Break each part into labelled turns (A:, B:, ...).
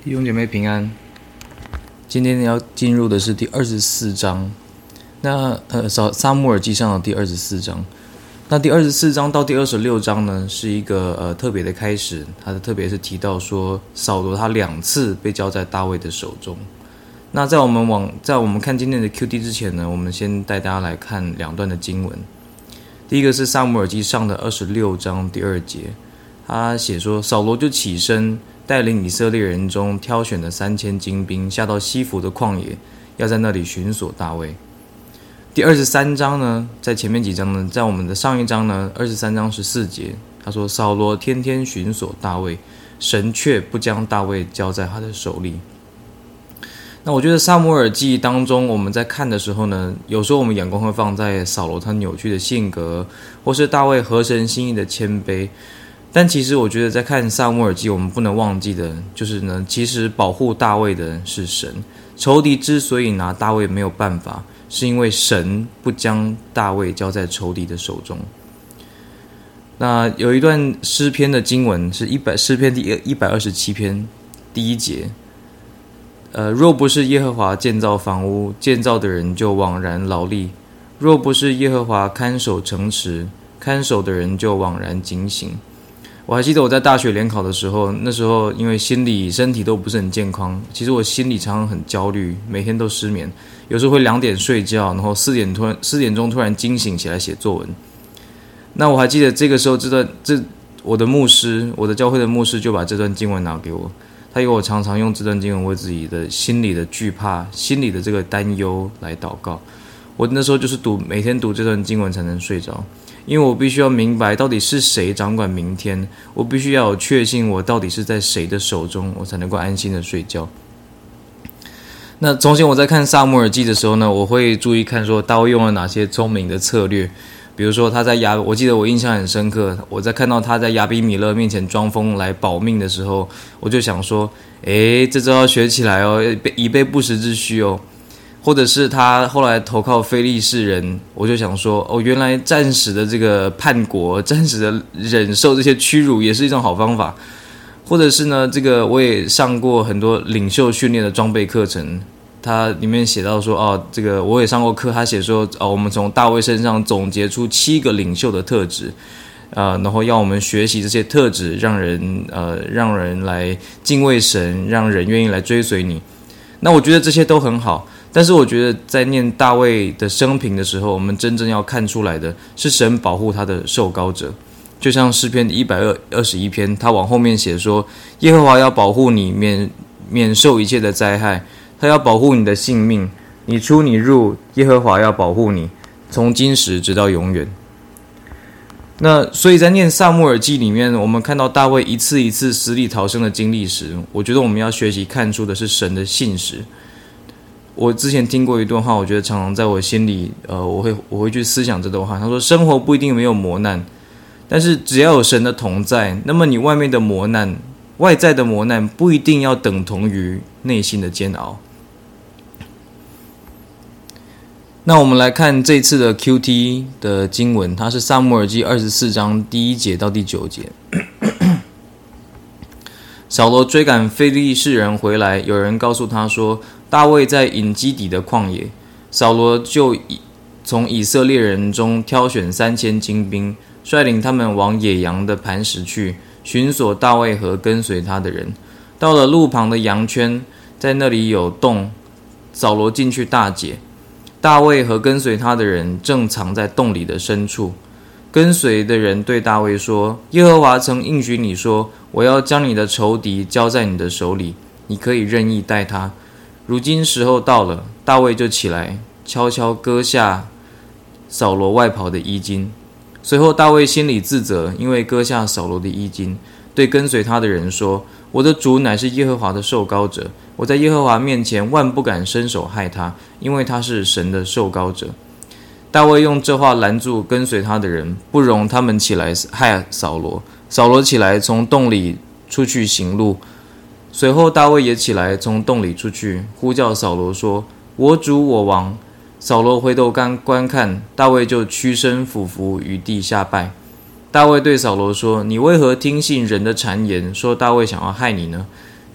A: 弟兄姐妹平安。今天要进入的是第24章，撒母耳记上的第24章。那第24章到第26章呢，是一个特别的开始。它的特别是提到说，扫罗他2次被交在大卫的手中。那在我们看今天的 QT 之前呢，我们先带大家来看2段的经文。第一个是撒母耳记上的26章第2节，他写说，扫罗就起身，带领以色列人中挑选的3000精兵，下到西弗的旷野，要在那里寻索大卫。第23章呢，在前面几章呢，在我们的上一章呢，23章14节，他说扫罗天天寻索大卫，神却不将大卫交在他的手里。那我觉得撒母耳记当中，我们在看的时候呢，有时候我们眼光会放在扫罗他扭曲的性格，或是大卫合神心意的谦卑。但其实我觉得在看撒母耳记，我们不能忘记的就是呢，其实保护大卫的是神。仇敌之所以拿大卫没有办法，是因为神不将大卫交在仇敌的手中。那有一段诗篇的经文是诗篇第127篇第1节，若不是耶和华建造房屋，建造的人就枉然劳力；若不是耶和华看守城池，看守的人就枉然警醒。我还记得我在大学联考的时候，那时候因为心理身体都不是很健康，其实我心里常常很焦虑，每天都失眠，有时候会2点睡觉，然后4点钟突然惊醒起来写作文。那我还记得这个时候我的教会的牧师就把这段经文拿给我，他要我常常用这段经文为自己的心里的惧怕、心里的这个担忧来祷告。我那时候就是每天读这段经文才能睡着，因为我必须要明白到底是谁掌管明天，我必须要有确信我到底是在谁的手中，我才能够安心的睡觉。那从前我在看撒母耳记的时候呢，我会注意看说大卫用了哪些聪明的策略。比如说我记得我印象很深刻，我在看到他在亚比米勒面前装疯来保命的时候，我就想说，这招要学起来哦，以备不时之需哦。或者是他后来投靠非利士人，我就想说，原来暂时的这个叛国，暂时的忍受这些屈辱也是一种好方法。或者是呢，这个我也上过很多领袖训练的装备课程，它里面写到说，这个我也上过课，他写说，我们从大卫身上总结出7个领袖的特质，然后要我们学习这些特质，让人来敬畏神，让人愿意来追随你。那我觉得这些都很好。但是我觉得在念大卫的生平的时候，我们真正要看出来的是神保护他的受膏者。就像诗篇121篇，他往后面写说，耶和华要保护你免受一切的灾害，他要保护你的性命，你出你入，耶和华要保护你，从今时直到永远。那所以在念撒母耳记里面，我们看到大卫一次一次死里逃生的经历时，我觉得我们要学习看出的是神的信实。我之前听过一段话，我觉得常常在我心里，我会去思想这段话。他说，生活不一定没有磨难，但是只要有神的同在，那么你外面的磨难、外在的磨难不一定要等同于内心的煎熬。那我们来看这次的 QT 的经文，它是撒母耳记24章第1节到第9节。扫罗追赶非利士人回来，有人告诉他说，大卫在隐基底的旷野。扫罗就从以色列人中挑选3000精兵，率领他们往野羊的磐石去，寻索大卫和跟随他的人。到了路旁的羊圈，在那里有洞，扫罗进去大解。大卫和跟随他的人正藏在洞里的深处。跟随的人对大卫说，耶和华曾应许你说，我要将你的仇敌交在你的手里，你可以任意待他。如今时候到了，大卫就起来，悄悄割下扫罗外袍的衣襟。随后大卫心里自责，因为割下扫罗的衣襟，对跟随他的人说，我的主乃是耶和华的受膏者，我在耶和华面前万不敢伸手害他，因为他是神的受膏者。大卫用这话拦住跟随他的人，不容他们起来害扫罗。扫罗起来从洞里出去行路，随后大卫也起来从洞里出去，呼叫扫罗说，我主我王。扫罗回头观看，大卫就屈身俯伏于地下拜。大卫对扫罗说，你为何听信人的谗言，说大卫想要害你呢？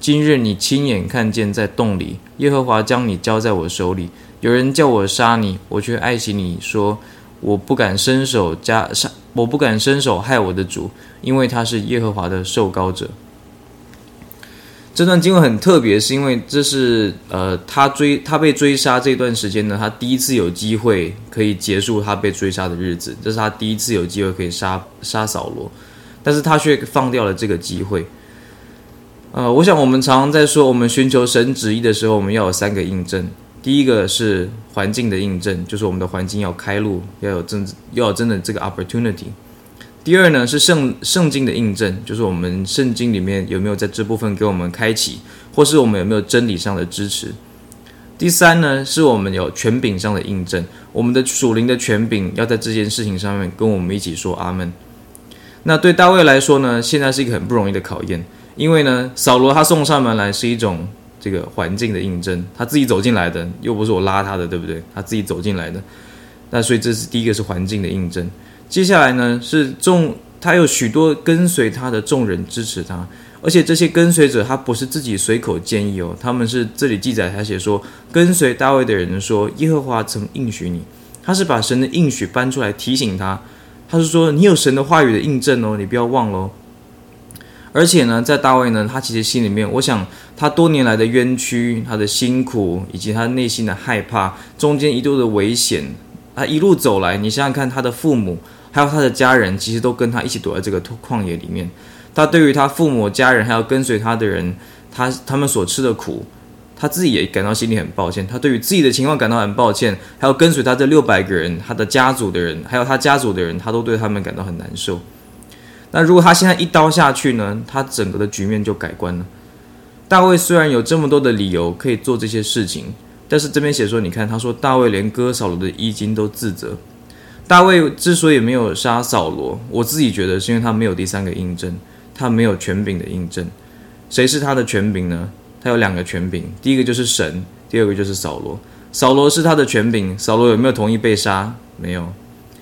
A: 今日你亲眼看见在洞里，耶和华将你交在我手里。有人叫我杀你，我却爱惜你，说我不敢伸手害我的主，因为他是耶和华的受膏者。这段经文很特别，是因为这是他被追杀这段时间呢，他第一次有机会可以结束他被追杀的日子，这是他第一次有机会可以杀扫罗，但是他却放掉了这个机会。我想我们常常在说，我们寻求神旨意的时候，我们要有3个印证。第一个是环境的印证，就是我们的环境要开路，要有真的这个 opportunity。第二呢是圣经的印证，就是我们圣经里面有没有在这部分给我们开启，或是我们有没有真理上的支持。第三呢是我们有权柄上的印证，我们的属灵的权柄要在这件事情上面跟我们一起说阿们。那对大卫来说呢，现在是一个很不容易的考验，因为呢扫罗他送上门来是一种这个环境的印证，他自己走进来的，又不是我拉他的，对不对？他自己走进来的，那所以这是第一个是环境的印证。接下来呢是他有许多跟随他的众人支持他，而且这些跟随者他不是自己随口建议哦，他们是这里记载他写说，跟随大卫的人说，耶和华曾应许你，他是把神的应许搬出来提醒他，他是说你有神的话语的印证哦，你不要忘了哦。而且呢，在大卫呢，他其实心里面，我想他多年来的冤屈、他的辛苦，以及他内心的害怕，中间一度的危险，他一路走来，你想想看，他的父母还有他的家人，其实都跟他一起躲在这个旷野里面。他对于他父母、家人还有跟随他的人，他们所吃的苦，他自己也感到心里很抱歉。他对于自己的情况感到很抱歉，还有跟随他这600个人，他的家族的人，还有他家族的人，他都对他们感到很难受。那如果他现在一刀下去呢，他整个的局面就改观了。大卫虽然有这么多的理由可以做这些事情，但是这边写说，你看他说大卫连割扫罗的衣襟都自责。大卫之所以没有杀扫罗，我自己觉得是因为他没有第3个印证，他没有权柄的印证。谁是他的权柄呢？他有2个权柄，第一个就是神，第二个就是扫罗。扫罗是他的权柄，扫罗有没有同意被杀？没有。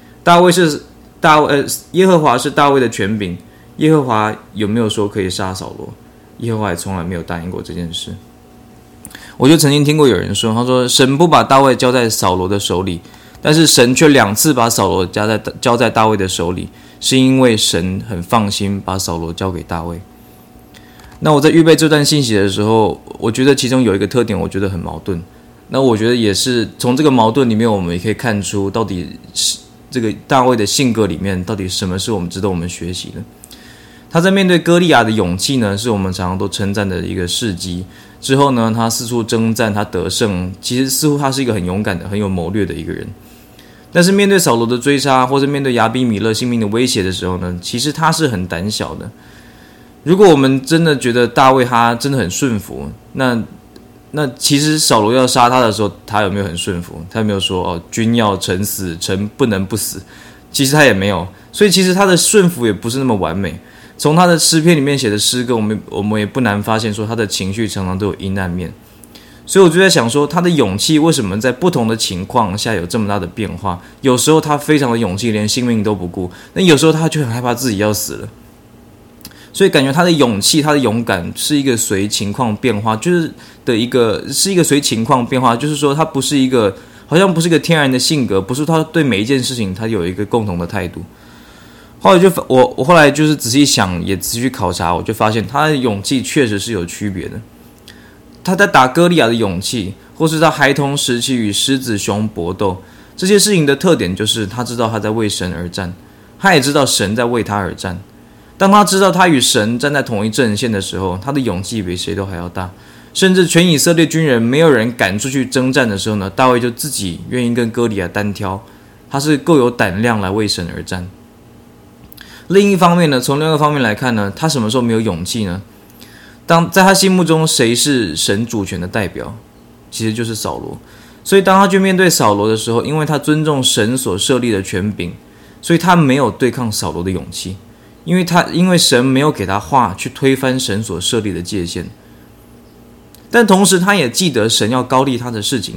A: 耶和华是大卫的权柄，耶和华有没有说可以杀扫罗？耶和华也从来没有答应过这件事。我就曾经听过有人说，他说神不把大卫交在扫罗的手里，但是神却2次把扫罗交在大卫的手里，是因为神很放心把扫罗交给大卫。那我在预备这段信息的时候，我觉得其中有一个特点，我觉得很矛盾。那我觉得也是从这个矛盾里面，我们也可以看出，到底是这个大卫的性格里面，到底什么是我们值得我们学习的。他在面对歌利亚的勇气呢，是我们常常都称赞的一个事迹。之后呢，他四处征战，他得胜，其实似乎他是一个很勇敢的、很有谋略的一个人。但是面对扫罗的追杀，或者面对亚比米勒性命的威胁的时候呢，其实他是很胆小的。如果我们真的觉得大卫他真的很顺服，那其实扫罗要杀他的时候，他有没有很顺服？他有没有说君要臣死，臣不能不死？其实他也没有。所以其实他的顺服也不是那么完美。从他的诗篇里面写的诗歌，我们也不难发现说，他的情绪常常都有阴暗面。所以我就在想说，他的勇气为什么在不同的情况下有这么大的变化？有时候他非常的勇气，连性命都不顾；那有时候他就很害怕自己要死了。所以感觉他的勇气，他的勇敢是一个随情况变化，是一个随情况变化，就是说他不是一个，好像不是一个天然的性格，不是他对每一件事情他有一个共同的态度。后来我后来就是仔细想，也仔细考察，我就发现他的勇气确实是有区别的。他在打歌利亚的勇气，或是他孩童时期与狮子熊搏斗，这些事情的特点就是他知道他在为神而战，他也知道神在为他而战。当他知道他与神站在同一阵线的时候，他的勇气比谁都还要大。甚至全以色列军人没有人敢出去征战的时候呢，大卫就自己愿意跟歌利亚单挑，他是够有胆量来为神而战。另一方面呢，从另一个方面来看呢，他什么时候没有勇气呢？在他心目中，谁是神主权的代表？其实就是扫罗。所以当他去面对扫罗的时候，因为他尊重神所设立的权柄，所以他没有对抗扫罗的勇气，因为神没有给他话去推翻神所设立的界限。但同时他也记得神要膏立他的事情，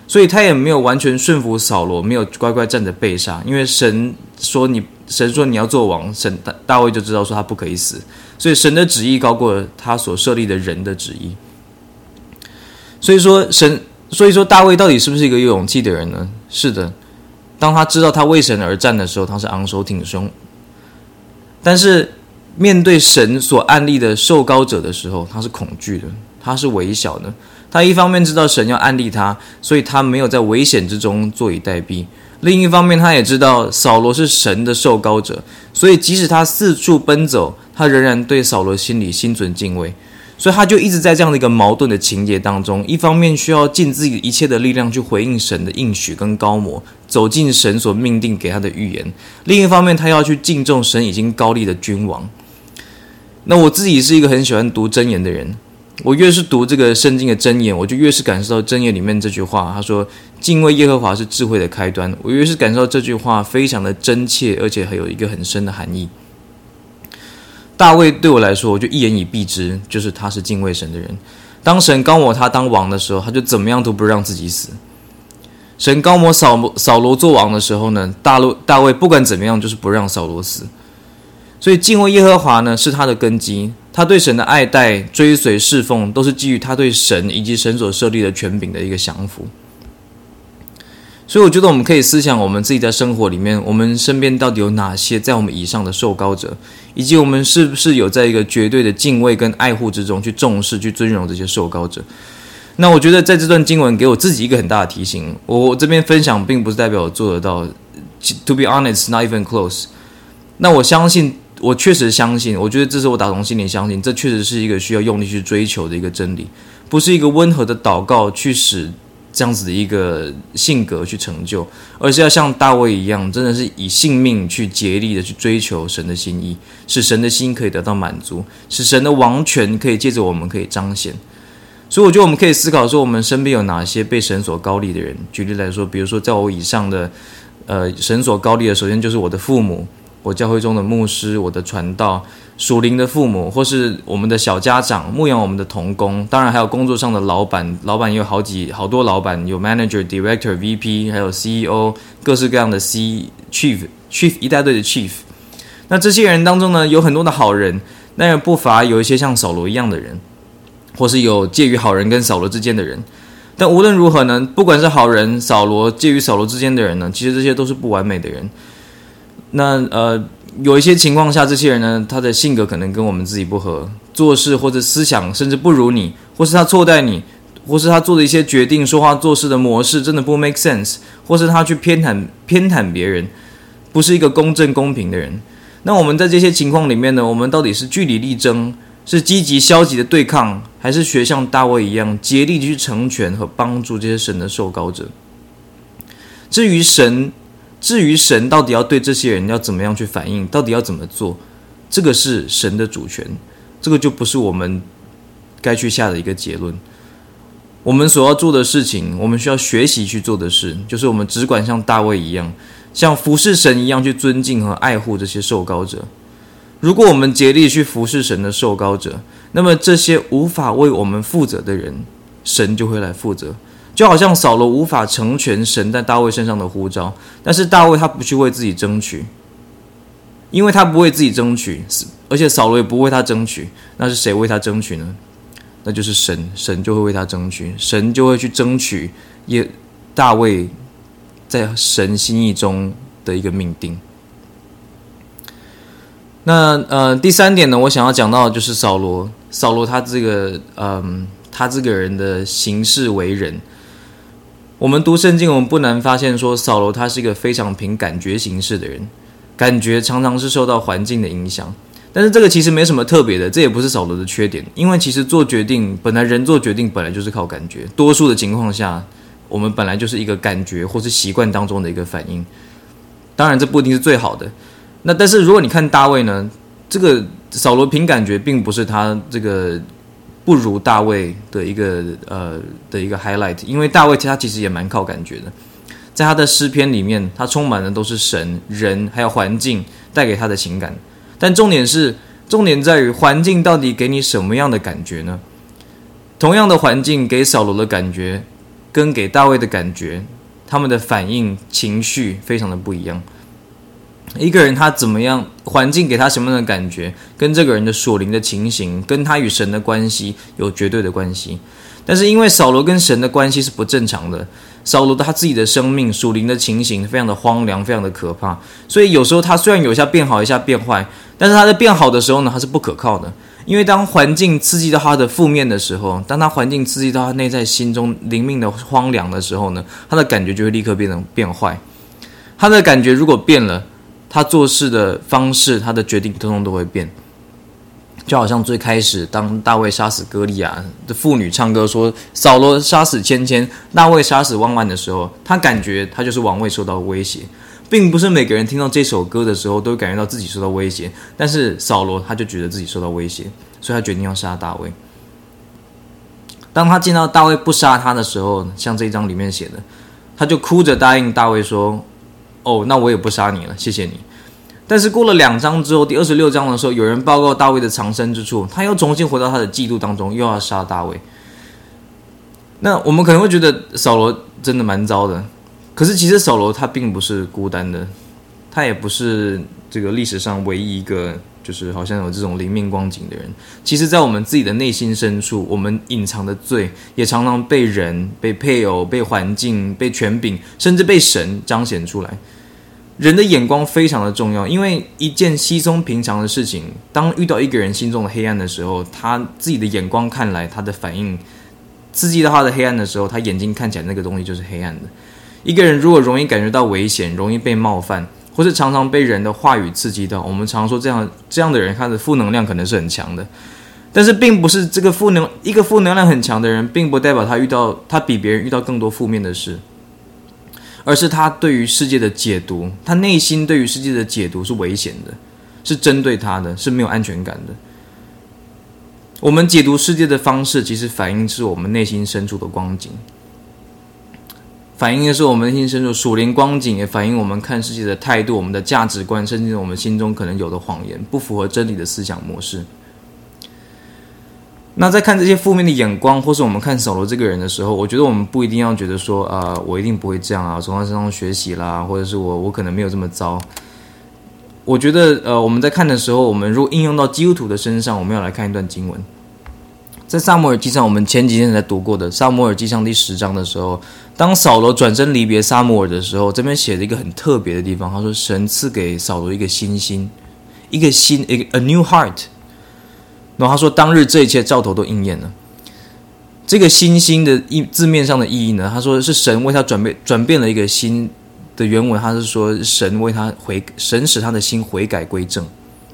A: 所以他也没有完全顺服扫罗，没有乖乖站着被杀，因为神说你要做王，大卫就知道说他不可以死，所以神的旨意高过他所设立的人的旨意。所以说大卫到底是不是一个有勇气的人呢？是的，当他知道他为神而战的时候，他是昂首挺胸，但是面对神所按立的受膏者的时候，他是恐惧的，他是微小的。他一方面知道神要按立他，所以他没有在危险之中坐以待毙，另一方面他也知道扫罗是神的受膏者，所以即使他四处奔走，他仍然对扫罗心里心存敬畏。所以他就一直在这样的一个矛盾的情节当中，一方面需要尽自己一切的力量去回应神的应许跟膏抹，走进神所命定给他的预言，另一方面他要去敬重神已经膏立的君王。那我自己是一个很喜欢读箴言的人，我越是读这个圣经的箴言，我就越是感受到箴言里面这句话，他说敬畏耶和华是智慧的开端，我越是感受到这句话非常的真切，而且还有一个很深的含义。大卫对我来说，我就一言以蔽之，就是他是敬畏神的人。当神膏抹他当王的时候，他就怎么样都不让自己死。神膏抹扫罗做王的时候呢，大卫不管怎么样就是不让扫罗死。所以敬畏耶和华呢是他的根基，他对神的爱戴、追随、侍奉，都是基于他对神以及神所设立的权柄的一个降服。所以我觉得我们可以思想我们自己在生活里面，我们身边到底有哪些在我们以上的受膏者，以及我们是不是有在一个绝对的敬畏跟爱护之中去重视、去尊荣这些受膏者。那我觉得在这段经文给我自己一个很大的提醒，我这边分享并不是代表我做得到 ，to be honest, not even close。那我确实相信，我觉得这是我打从心里相信，这确实是一个需要用力去追求的一个真理，不是一个温和的祷告去使这样子的一个性格去成就，而是要像大卫一样，真的是以性命去竭力的去追求神的心意，使神的心可以得到满足，使神的王权可以借着我们可以彰显。所以我觉得我们可以思考说，我们身边有哪些被神所膏立的人。举例来说，比如说在我以上的神所膏立的，首先就是我的父母，我教会中的牧师，我的传道，属灵的父母，或是我们的小家长，牧养我们的同工，当然还有工作上的老板也有好多老板，有 manager、director、VP， 还有 CEO， 各式各样的 chief 一大堆的 chief。那这些人当中呢，有很多的好人，但也不乏有一些像扫罗一样的人，或是有介于好人跟扫罗之间的人。但无论如何呢，不管是好人、扫罗、介于扫罗之间的人呢，其实这些都是不完美的人。那有一些情况下，这些人呢，他的性格可能跟我们自己不合，做事或者思想甚至不如你，或是他错待你，或是他做的一些决定、说话做事的模式真的不 make sense， 或是他去偏袒别人，不是一个公正公平的人。那我们在这些情况里面呢，我们到底是据理力争，是积极消极的对抗，还是学像大卫一样竭力去成全和帮助这些神的受膏者？至于神到底要对这些人要怎么样去反应，到底要怎么做，这个是神的主权，这个就不是我们该去下的一个结论。我们所要做的事情，我们需要学习去做的事，就是我们只管像大卫一样，像服侍神一样去尊敬和爱护这些受膏者。如果我们竭力去服侍神的受膏者，那么这些无法为我们负责的人，神就会来负责。就好像扫罗无法成全神在大卫身上的呼召，但是大卫他不去为自己争取，因为他不为自己争取，而且扫罗也不为他争取，那是谁为他争取呢？那就是神，神就会为他争取，神就会去争取大卫在神心意中的一个命定。那第三点呢，我想要讲到的就是扫罗他这个人的行事为人。我们读圣经，我们不难发现说，扫罗他是一个非常凭感觉行事的人，感觉常常是受到环境的影响。但是这个其实没什么特别的，这也不是扫罗的缺点，因为其实做决定，人做决定本来就是靠感觉，多数的情况下，我们本来就是一个感觉或是习惯当中的一个反应。当然，这不一定是最好的。那但是如果你看大卫呢，这个扫罗凭感觉，并不是他这个不如大卫的一个highlight， 因为大卫他其实也蛮靠感觉的，在他的诗篇里面，他充满的都是神、人还有环境带给他的情感。但重点在于环境到底给你什么样的感觉呢？同样的环境给扫罗的感觉， 跟给大卫的感觉，他们的反应情绪非常的不一样。一个人他怎么样，环境给他什么样的感觉，跟这个人的属灵的情形，跟他与神的关系有绝对的关系。但是因为扫罗跟神的关系是不正常的，扫罗他自己的生命属灵的情形非常的荒凉，非常的可怕，所以有时候他虽然有一下变好，一下变坏，但是他在变好的时候呢，他是不可靠的。因为当环境刺激到他的负面的时候，当他环境刺激到他内在心中灵命的荒凉的时候呢，他的感觉就会立刻变坏。他的感觉如果变了，他做事的方式，他的决定通通都会变。就好像最开始当大卫杀死歌利亚的妇女唱歌说扫罗杀死千千，大卫杀死万万的时候，他感觉他就是王位受到威胁，并不是每个人听到这首歌的时候都会感觉到自己受到威胁，但是扫罗他就觉得自己受到威胁，所以他决定要杀大卫。当他见到大卫不杀他的时候，像这一章里面写的，他就哭着答应大卫说，哦，那我也不杀你了，谢谢你。但是过了2章之后，第26章的时候，有人报告大卫的藏身之处，他又重新回到他的嫉妒当中，又要杀大卫。那我们可能会觉得扫罗真的蛮糟的，可是其实扫罗他并不是孤单的，他也不是这个历史上唯一一个就是好像有这种灵命光景的人。其实在我们自己的内心深处，我们隐藏的罪也常常被人、被配偶、被环境、被权柄，甚至被神彰显出来。人的眼光非常的重要，因为一件稀松平常的事情，当遇到一个人心中的黑暗的时候，他自己的眼光看来，他的反应刺激到他的黑暗的时候，他眼睛看起来那个东西就是黑暗的。一个人如果容易感觉到危险，容易被冒犯，或是常常被人的话语刺激到，我们常说这样的人，他的负能量可能是很强的。但是并不是这个一个负能量很强的人，并不代表他比别人遇到更多负面的事。而是他对于世界的解读，他内心对于世界的解读是危险的，是针对他的，是没有安全感的。我们解读世界的方式，其实反映是我们内心深处的光景，反映的是我们内心深处属灵光景，也反映我们看世界的态度、我们的价值观，甚至我们心中可能有的谎言，不符合真理的思想模式。那在看这些负面的眼光，或是我们看扫罗这个人的时候，我觉得我们不一定要觉得说我一定不会这样啊，从他身上学习啦，或者是我可能没有这么糟。我觉得我们在看的时候，我们如果应用到基督徒的身上，我们要来看一段经文。在撒母耳记上，我们前几天才读过的撒母耳记上第10章的时候，当扫罗转身离别撒母耳的时候，这边写了一个很特别的地方，他说神赐给扫罗一个新心，一个 new heart。然后他说当日这一切兆头都应验了。这个新心的字面上的意义呢，他说是神为他转变了一个心的原文，他是说神使他的心悔改归正。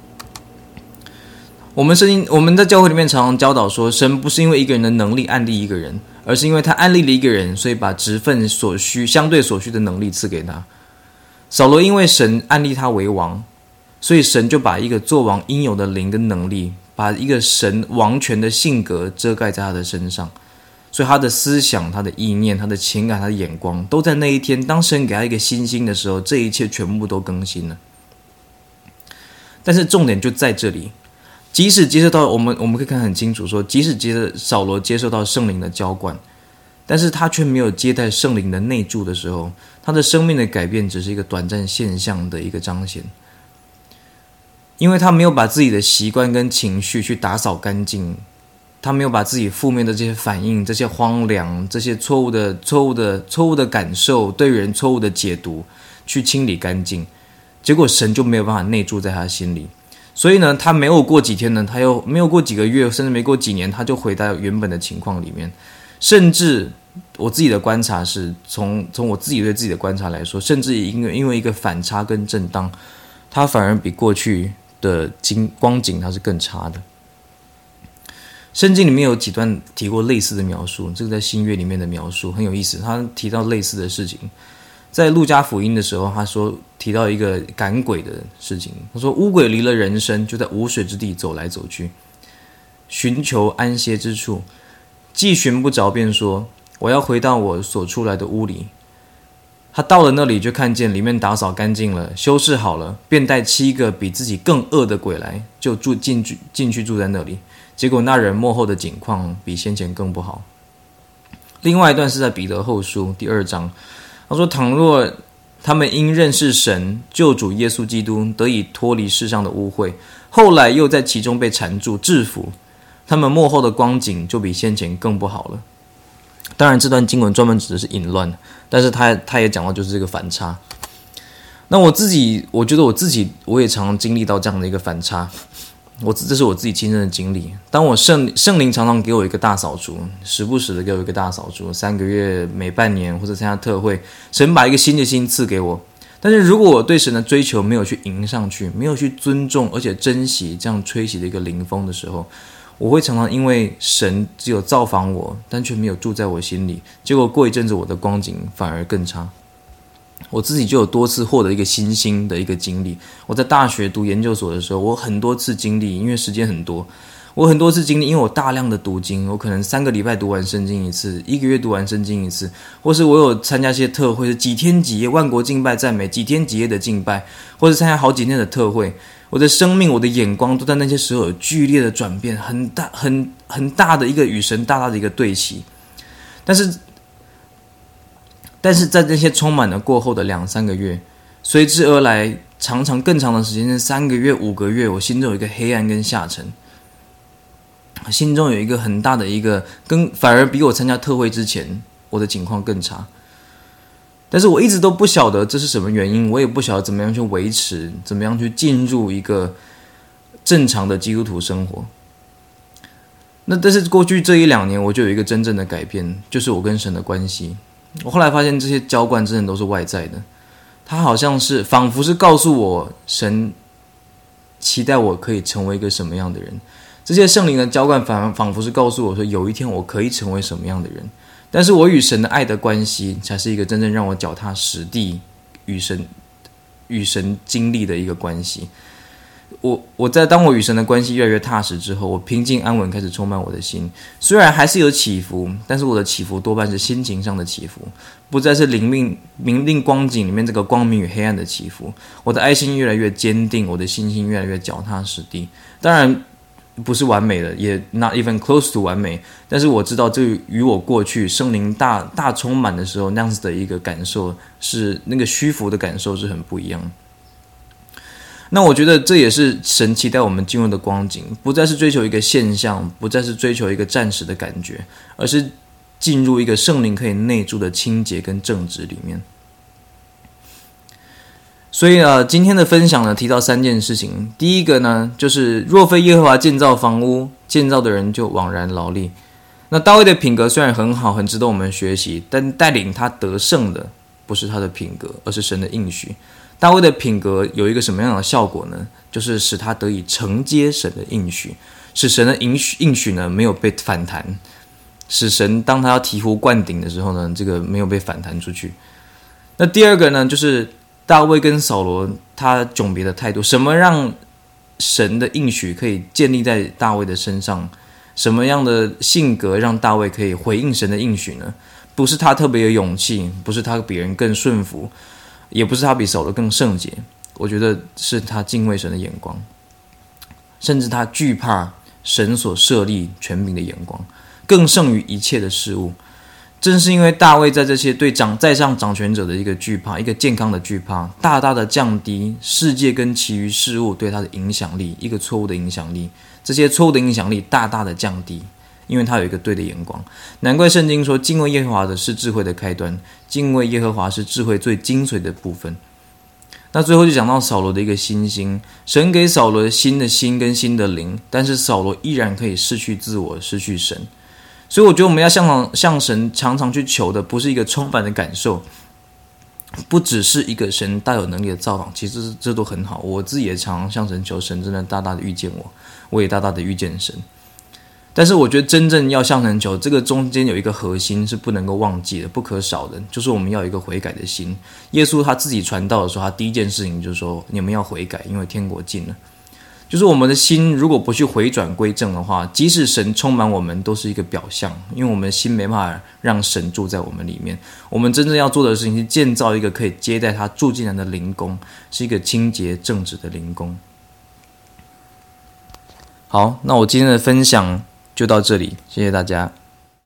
A: 我们在教会里面常常教导说，神不是因为一个人的能力按立一个人，而是因为他按立了一个人，所以把职分相对所需的能力赐给他。扫罗因为神按立他为王，所以神就把一个做王应有的灵跟能力，把一个神王权的性格遮盖在他的身上，所以他的思想、他的意念、他的情感、他的眼光，都在那一天，当神给他一个新心的时候，这一切全部都更新了。但是重点就在这里，即使接受到我们可以看得很清楚说，即使扫罗接受到圣灵的浇灌，但是他却没有接待圣灵的内住的时候，他的生命的改变只是一个短暂现象的一个彰显。因为他没有把自己的习惯跟情绪去打扫干净，他没有把自己负面的这些反应、这些荒凉、这些错误的感受、对人错误的解读去清理干净，结果神就没有办法内住在他心里。所以呢，他没有过几天呢，他又没有过几个月，甚至没过几年，他就回到原本的情况里面。甚至我自己的观察是，从我自己对自己的观察来说，甚至因为一个反差跟震荡，他反而比过去的光景它是更差的。圣经里面有几段提过类似的描述，这个在新约里面的描述很有意思，他提到类似的事情。在路加福音的时候，他说提到一个赶鬼的事情，他说污鬼离了人身，就在无水之地走来走去，寻求安歇之处，既寻不着，便说我要回到我所出来的屋里。他到了那里，就看见里面打扫干净了，修饰好了，便带7个比自己更恶的鬼来，就进去住在那里。结果那人末后的景况比先前更不好。 另外一段是在彼得后书第2章，他说：“倘若他们因认识神救主耶稣基督，得以脱离世上的污秽，后来又在其中被缠住制服，他们末后的光景就比先前更不好了。”当然，这段经文专门指的是淫乱，但是他也讲到就是这个反差。那我觉得我也常常经历到这样的一个反差。这是我自己亲身的经历。当我圣灵常常给我一个大扫除，时不时的给我一个大扫除，3个月、每半年或者参加特会，神把一个新的心赐给我。但是如果我对神的追求没有去迎上去，没有去尊重而且珍惜这样吹袭的一个灵风的时候，我会常常因为神只有造访我，但却没有住在我心里，结果过一阵子我的光景反而更差。我自己就有多次获得一个新兴的一个经历。我在大学读研究所的时候，我很多次经历，因为时间很多，我很多次经历，因为我大量的读经，我可能3个礼拜读完圣经一次，1个月读完圣经一次，或是我有参加一些特会，是几天几夜万国敬拜赞美，几天几夜的敬拜，或是参加好几天的特会。我的生命，我的眼光都在那些时候有剧烈的转变，很大的一个与神大大的一个对齐。但是在那些充满了过后的2-3个月，随之而来常常更长的时间是3个月、5个月，我心中有一个黑暗跟下沉，心中有一个很大的一个反而比我参加特会之前我的情况更差。但是我一直都不晓得这是什么原因，我也不晓得怎么样去维持，怎么样去进入一个正常的基督徒生活。但是过去这1-2年，我就有一个真正的改变，就是我跟神的关系。我后来发现这些浇灌真的都是外在的，他好像是仿佛是告诉我，神期待我可以成为一个什么样的人。这些圣灵的浇灌仿佛是告诉我说，有一天我可以成为什么样的人。但是我与神的爱的关系，才是一个真正让我脚踏实地与神经历的一个关系。当我与神的关系越来越踏实之后，我平静安稳开始充满我的心。虽然还是有起伏，但是我的起伏多半是心情上的起伏，不再是明令光景里面这个光明与黑暗的起伏。我的爱心越来越坚定，我的信心越来越脚踏实地。当然不是完美的，也 not even close to 完美，但是我知道这与我过去圣灵大充满的时候那样子的一个感受，是那个虚浮的感受是很不一样的。那我觉得这也是神期待我们进入的光景，不再是追求一个现象，不再是追求一个暂时的感觉，而是进入一个圣灵可以内住的清洁跟正直里面。所以今天的分享呢，提到3件事情。第一个呢，就是若非耶和华建造房屋，建造的人就枉然劳力。那大卫的品格虽然很好，很值得我们学习，但带领他得胜的不是他的品格，而是神的应许。大卫的品格有一个什么样的效果呢？就是使他得以承接神的应许，使神的应许呢没有被反弹，使神当他要醍醐灌顶的时候呢，这个没有被反弹出去。那第二个呢，就是大卫跟扫罗他迥别的态度。什么让神的应许可以建立在大卫的身上？什么样的性格让大卫可以回应神的应许呢？不是他特别有勇气，不是他比人更顺服，也不是他比扫罗更圣洁，我觉得是他敬畏神的眼光，甚至他惧怕神所设立权柄的眼光，更胜于一切的事物。正是因为大卫在这些对在上掌权者的一个惧怕，一个健康的惧怕，大大的降低世界跟其余事物对他的影响力，一个错误的影响力。这些错误的影响力大大的降低，因为他有一个对的眼光。难怪圣经说，敬畏耶和华的是智慧的开端，敬畏耶和华是智慧最精髓的部分。那最后就讲到扫罗的一个新心，神给扫罗新的心跟新的灵，但是扫罗依然可以失去自我，失去神。所以我觉得我们要向神常常去求的，不是一个充满的感受，不只是一个神大有能力的造访，其实这都很好。我自己也常常向神求，神真的大大的遇见我，我也大大的遇见神。但是我觉得真正要向神求，这个中间有一个核心是不能够忘记的，不可少的，就是我们要有一个悔改的心。耶稣他自己传道的时候，他第一件事情就是说，你们要悔改，因为天国近了。就是我们的心如果不去回转归正的话，即使神充满我们，都是一个表象，因为我们的心没办法让神住在我们里面。我们真正要做的事情是建造一个可以接待他住进来的灵宫，是一个清洁正直的灵宫。好，那我今天的分享就到这里，谢谢大家。